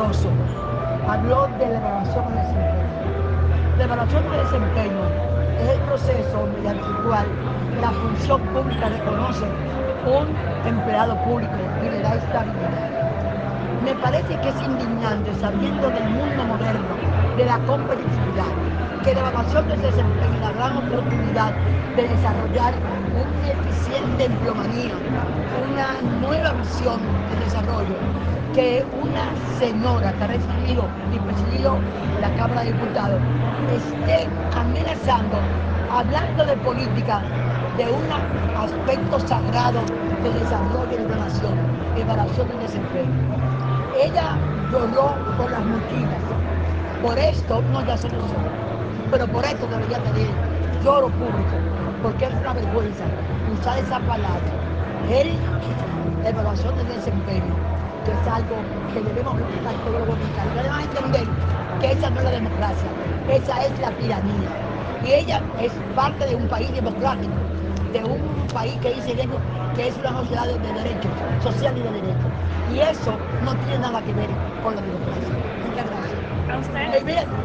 Barroso habló de la evaluación de desempeño. La evaluación de desempeño es el proceso mediante el cual la función pública reconoce un empleado público y le da estabilidad. Me parece que es indignante, sabiendo del mundo moderno, de la competitividad, que la evaluación de desempeño es la gran oportunidad de desarrollar una eficiente empleomanía, una nueva visión de desarrollo, que una señora que ha recibido y presidido la Cámara de Diputados esté amenazando, hablando de política, de un aspecto sagrado de desarrollo de la nación, evaluación del desempeño. Ella lloró por las mochilas. Por esto no ya solución, pero por esto debería tener lloro público, porque es una vergüenza usar esa palabra. Él, evaluación del desempeño, que es algo que debemos respetar todos los dominicanos. Y además entender que esa no es la democracia, esa es la tiranía. Y ella es parte de un país democrático, de un país que dice que es una sociedad de derechos, social y de derechos. Y eso no tiene nada que ver con la democracia. Muchas gracias. A usted. Mira,